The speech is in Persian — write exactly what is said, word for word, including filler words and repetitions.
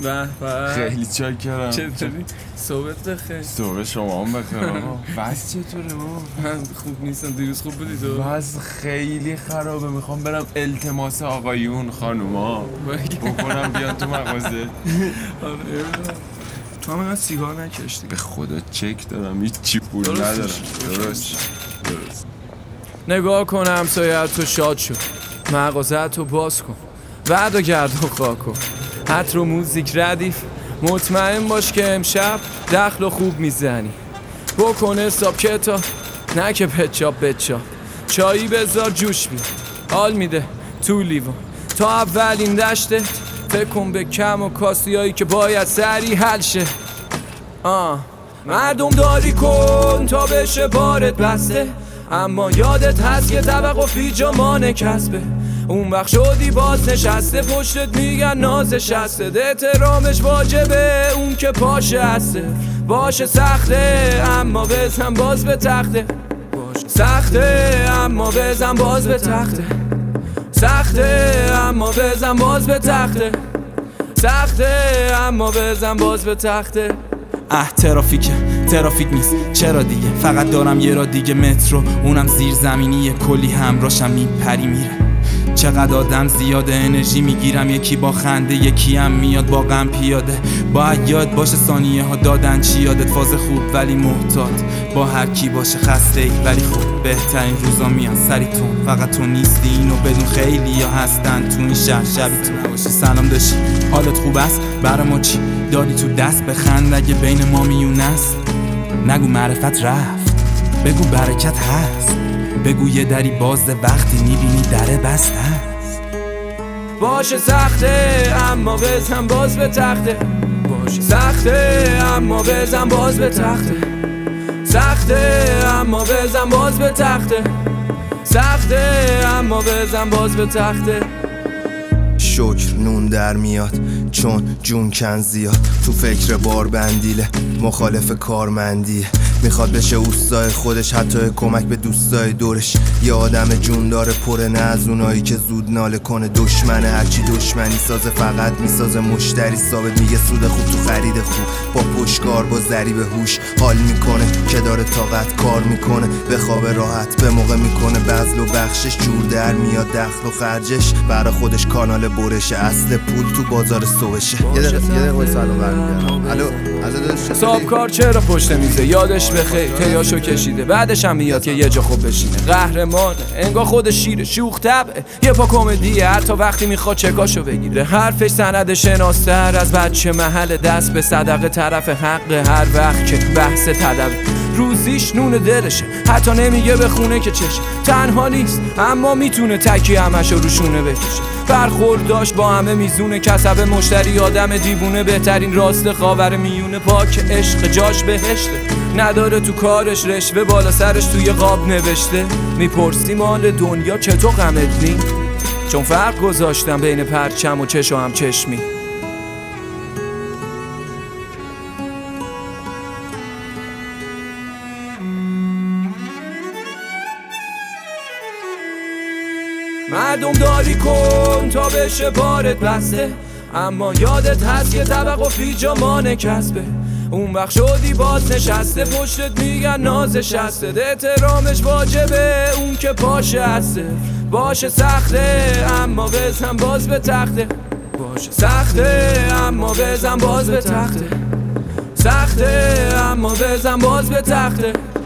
به به خیلی چاکرم. چطوری؟ صحبت بخیر. صحبت شما هم بخیر آقا. وضع چطوره بابا؟ من خوب نیستم. دیروز خوب بودی تو؟ وضع خیلی خرابه. میخوام برم التماس آقایون خانوما بکنم بیان تو مغازه. آره تو هم اینقدر سیگار نکشتی. به خدا چک دارم هیچ چی پول ندارم. درست درست. نگاه کن همسایه تو شاد شد، مغازه تو باز کن، وعده گرد و خواه کن، حتی رو موزیک ردیف. مطمئن باش که امشب دخل و خوب میزنی. بکن حساب کتاب نه که پچاپ بچاپ. چایی بذار جوش بید حال میده تو لیوان. تا اولین دشته فکر کن به کم و کاسی هایی که باید سری حل شه. آه مردم داری کن تا بشه بارت بسته، اما یادت هست که توقع فی جامان کسبه. اون وقت شدی باز نشسته پشتت میگن نازش هسته. احترامش واجبه اون که پاشه هسته. باشه سخته اما بزن باز به تخته. سخته اما بزن باز به تخته. سخته اما بزن باز به تخته. سخته اما بزن باز به تخته. اه ترافیکه ترافیک نیست چرا دیگه، فقط دارم یه را دیگه مترو، اونم زیر زمینیه، کلی همراشم میپری میره. چقدر آدم زیاده انرژی میگیرم، یکی با خنده یکی هم میاد با غم پیاده. باید یاد باشه ثانیه ها دادن چی یادت، فاز خوب ولی محتاط با هر کی باشه. خسته ای ولی خوب بهترین روزا میان سریتون، فقط تو نیستی اینو بدون خیلی ها هستن تو این شهر شبی تو نباشی. سلام داشتی حالت خوب است برای ما چی دادی تو دست، بخند اگه بین ما میون است. نگو معرفت رفت بگو برکت هست، بگو یه دری بازه وقتی میبینی دره بسته است. باشه سخته اما بزن باز به تخته. باشه سخته اما بزن باز به تخته. سخته اما بزن باز به تخته. سخته اما بزن باز به تخته. شکر نون در میاد چون جون کن زیاد، تو فکر بار بندیله مخالف کارمندیه. میخواد بشه اوستای خودش حتی کمک به دوستای دورش. یه آدم جون داره پره نه از اونایی که زود ناله کنه. دشمنه هرچی دشمنی سازه فقط میسازه مشتری ثابت. میگه سود خوب تو خرید خوب، با پشتکار با ضریب هوش حال میکنه که داره طاقت کار میکنه. به خواب راحت به موقع میکنه بذل و بخشش، جور در میاد دخل و خرجش. برای خودش کانال برشه اصل پول تو بازار صبحشه. یه دقیقه یه دقیقه وایس الان برمیگردم. الو الو صاحب کار چرا پشت میزه یادش بخیر تیاشو کشیده، بعدش هم میاد که یه جا خوب بشینه. قهرمانه انگار خودش شیره شوخ طبعه، یه پا کمدیه حتی وقتی میخواد چکاشو بگیره. حرفش سند شناستر از بچه محل دست به صدقه طرف حق هر وقت که بحث تدبه. روزیش نون دلشه حتی نمیگه به خونه که چشه. تنها نیست اما میتونه تکی همشو روشونه بکشه. برخورد داشت با همه میزونه، کسب مشتری آدم دیوونه. بهترین راست خاور میونه پاک عشق جاش بهشته. نداره تو کارش رشوه بالا سرش توی قاب نوشته. میپرسی مال دنیا چطور غمت نی، چون فرق گذاشتم بین پرچم و چش و هم چشمی. مردم داری کن تا بشه بارت بسته، اما یادت هست که توقع فی جامان کسبه. اون وقت شدی باز نشسته پشتت میگن نازش هسته. احترامش واجبه اون که پاشه هسته. باشه سخته اما بزن باز به تخته. باشه سخته اما بزن باز به تخته. سخته اما بزن باز به تخته.